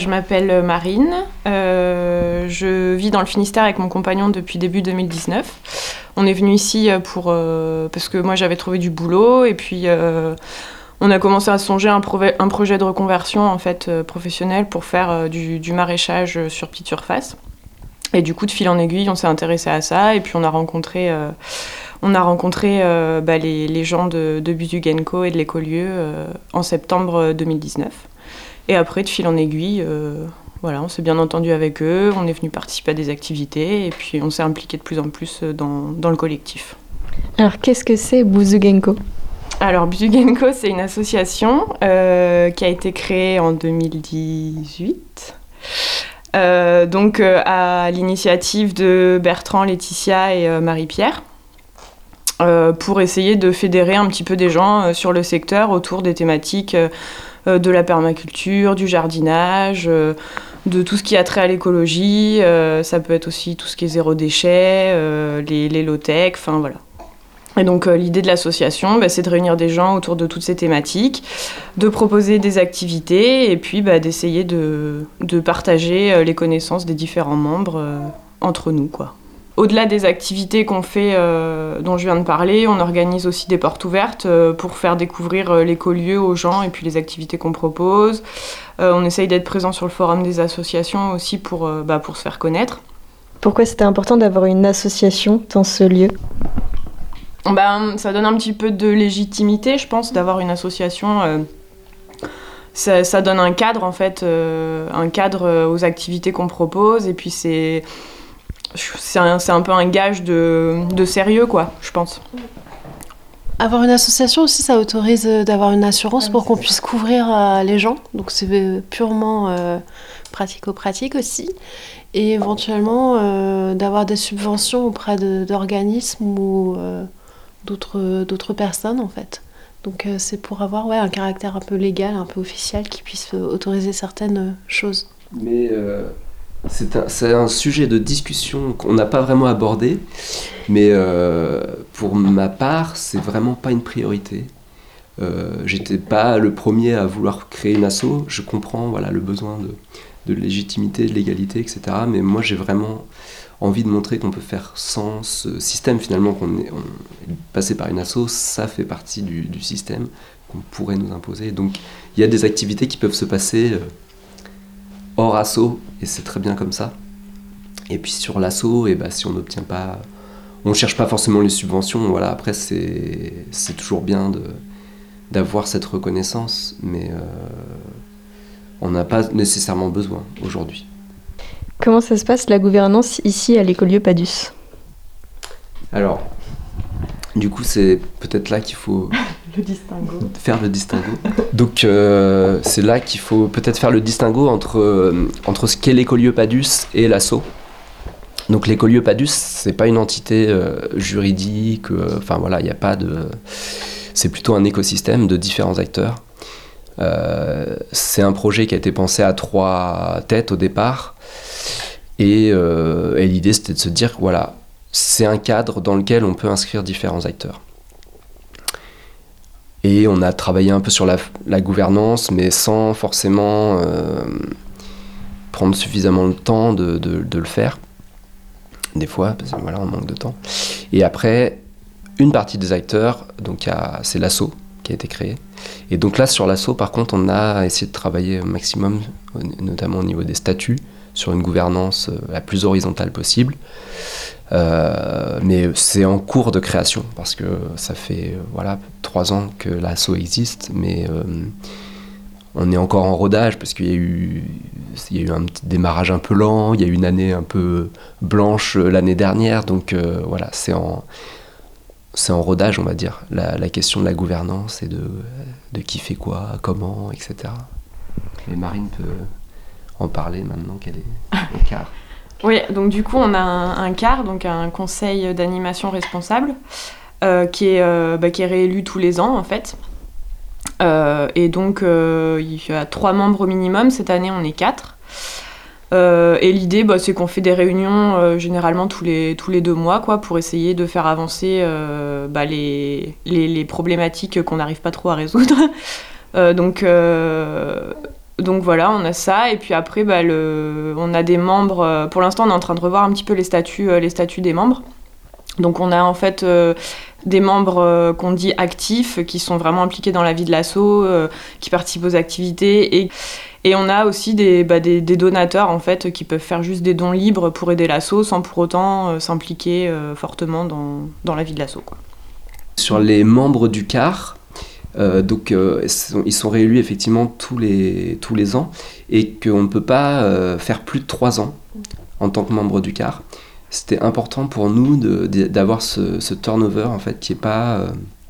Je m'appelle Marine, je vis dans le Finistère avec mon compagnon depuis début 2019. On est venu ici parce que moi j'avais trouvé du boulot et puis on a commencé à songer à un projet de reconversion en fait, professionnelle pour faire du maraîchage sur petite surface. Et du coup, de fil en aiguille, on s'est intéressé à ça et puis on a rencontré les gens de Busugenco et de l'Écolieu en septembre 2019. Et après, de fil en aiguille, on s'est bien entendu avec eux, on est venu participer à des activités et puis on s'est impliqué de plus en plus dans le collectif. Alors, qu'est-ce que c'est Busugenco ? Alors, Busugenco, c'est une association qui a été créée en 2018. À l'initiative de Bertrand, Laetitia et Marie-Pierre, pour essayer de fédérer un petit peu des gens sur le secteur autour des thématiques de la permaculture, du jardinage, de tout ce qui a trait à l'écologie. Ça peut être aussi tout ce qui est zéro déchet, les low-tech, enfin voilà. Et donc l'idée de l'association, c'est de réunir des gens autour de toutes ces thématiques, de proposer des activités et puis d'essayer de partager les connaissances des différents membres entre nous, quoi. Au-delà des activités qu'on fait, dont je viens de parler, on organise aussi des portes ouvertes pour faire découvrir l'écolieu aux gens et puis les activités qu'on propose. On essaye d'être présent sur le forum des associations aussi pour se faire connaître. Pourquoi c'était important d'avoir une association dans ce lieu ? Ça donne un petit peu de légitimité, je pense, d'avoir une association. Ça donne un cadre, en fait, aux activités qu'on propose. Et puis, c'est un peu un gage de sérieux, quoi, je pense. Avoir une association aussi, ça autorise d'avoir une assurance pour qu'on puisse couvrir les gens. Donc, c'est purement pratico-pratique aussi. Et éventuellement, d'avoir des subventions auprès d'organismes ou d'autres personnes en fait. Donc c'est pour avoir un caractère un peu légal, un peu officiel qui puisse autoriser certaines choses. Mais c'est un sujet de discussion qu'on n'a pas vraiment abordé, mais pour ma part, c'est vraiment pas une priorité. J'étais pas le premier à vouloir créer une asso, je comprends le besoin de légitimité, de légalité, etc. Mais moi j'ai vraiment envie de montrer qu'on peut faire sans ce système finalement, qu'on est passé par une asso, ça fait partie du système qu'on pourrait nous imposer. Donc il y a des activités qui peuvent se passer hors asso et c'est très bien comme ça. Et puis sur l'asso, si on n'obtient pas, on cherche pas forcément les subventions. Après c'est toujours bien d'avoir cette reconnaissance, mais on n'a pas nécessairement besoin aujourd'hui. Comment ça se passe la gouvernance ici à l'Écolieu Padus ? Alors, du coup, c'est peut-être là qu'il faut faire le distinguo. Donc, c'est là qu'il faut peut-être faire le distinguo entre ce qu'est l'Écolieu Padus et l'asso. Donc, l'Écolieu Padus, c'est pas une entité juridique. Il n'y a pas de. C'est plutôt un écosystème de différents acteurs. C'est un projet qui a été pensé à 3 têtes au départ. Et l'idée, c'était de se dire que c'est un cadre dans lequel on peut inscrire différents acteurs. Et on a travaillé un peu sur la gouvernance, mais sans forcément prendre suffisamment de temps de le faire. Des fois, parce que on manque de temps. Et après, une partie des acteurs, donc c'est l'asso qui a été créé. Et donc là, sur l'asso, par contre, on a essayé de travailler au maximum, notamment au niveau des statuts, sur une gouvernance la plus horizontale possible. Mais c'est en cours de création, parce que ça fait 3 ans que l'asso existe, mais on est encore en rodage, parce qu'il y a eu un petit démarrage un peu lent, il y a eu une année un peu blanche l'année dernière, donc c'est en rodage, on va dire, la question de la gouvernance et de qui fait quoi, comment, etc. Et Marine peut en parler maintenant qu'elle est au CAR. Oui, donc du coup on a un CAR, donc un conseil d'animation responsable, qui est réélu tous les ans en fait. Et donc il y a 3 membres au minimum, cette année on est 4. Et l'idée, c'est qu'on fait des réunions généralement tous les 2 mois, quoi, pour essayer de faire avancer les problématiques qu'on n'arrive pas trop à résoudre. Donc voilà, on a ça, et puis après, on a des membres. Pour l'instant, on est en train de revoir un petit peu les statuts des membres. Donc on a en fait des membres qu'on dit actifs, qui sont vraiment impliqués dans la vie de l'asso, qui participent aux activités, et on a aussi des donateurs en fait qui peuvent faire juste des dons libres pour aider l'asso sans pour autant s'impliquer fortement dans la vie de l'asso, quoi. Sur les membres du CAR, ils sont réélus effectivement tous les ans, et qu'on ne peut pas faire plus de 3 ans en tant que membre du CAR. C'était important pour nous d'avoir ce turnover en fait, qui est pas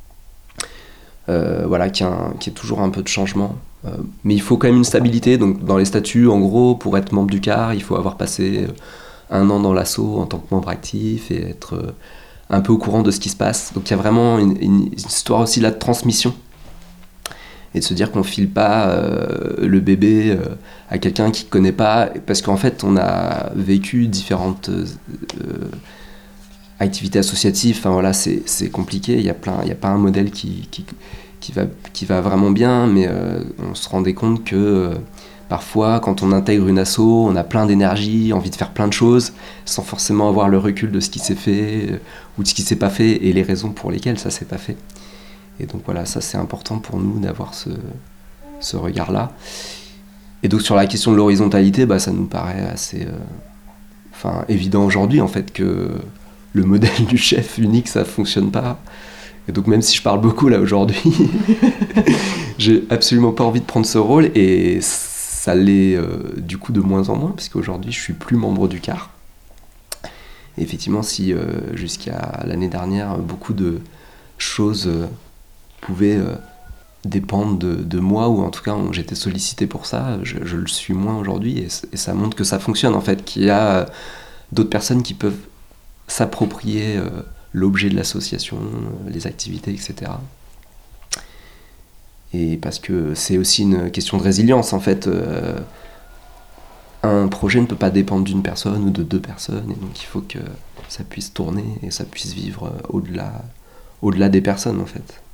qui est toujours un peu de changement, mais il faut quand même une stabilité. Donc dans les statuts, en gros, pour être membre du CAR, il faut avoir passé 1 an dans l'asso en tant que membre actif et être un peu au courant de ce qui se passe. Donc il y a vraiment une histoire aussi là de transmission, et de se dire qu'on file pas le bébé à quelqu'un qui ne connaît pas, parce qu'en fait on a vécu différentes activités associatives. Enfin voilà, c'est compliqué, il y a pas un modèle qui va vraiment bien, mais on se rendait compte que parfois quand on intègre une asso, on a plein d'énergie, envie de faire plein de choses, sans forcément avoir le recul de ce qui s'est fait ou de ce qui s'est pas fait, et les raisons pour lesquelles ça s'est pas fait. Et donc voilà, ça c'est important pour nous d'avoir ce regard-là. Et donc sur la question de l'horizontalité, ça nous paraît assez évident aujourd'hui en fait que le modèle du chef unique, ça fonctionne pas. Et donc même si je parle beaucoup là aujourd'hui, j'ai absolument pas envie de prendre ce rôle, et ça l'est du coup de moins en moins, parce qu'aujourd'hui je suis plus membre du CAR. Et effectivement, si jusqu'à l'année dernière, beaucoup de choses pouvaient dépendre de moi, ou en tout cas j'étais sollicité pour ça, je le suis moins aujourd'hui, et ça montre que ça fonctionne en fait, qu'il y a d'autres personnes qui peuvent s'approprier l'objet de l'association, les activités, etc. Et parce que c'est aussi une question de résilience en fait. Un projet ne peut pas dépendre d'une personne ou de 2 personnes, et donc il faut que ça puisse tourner et ça puisse vivre au-delà des personnes en fait.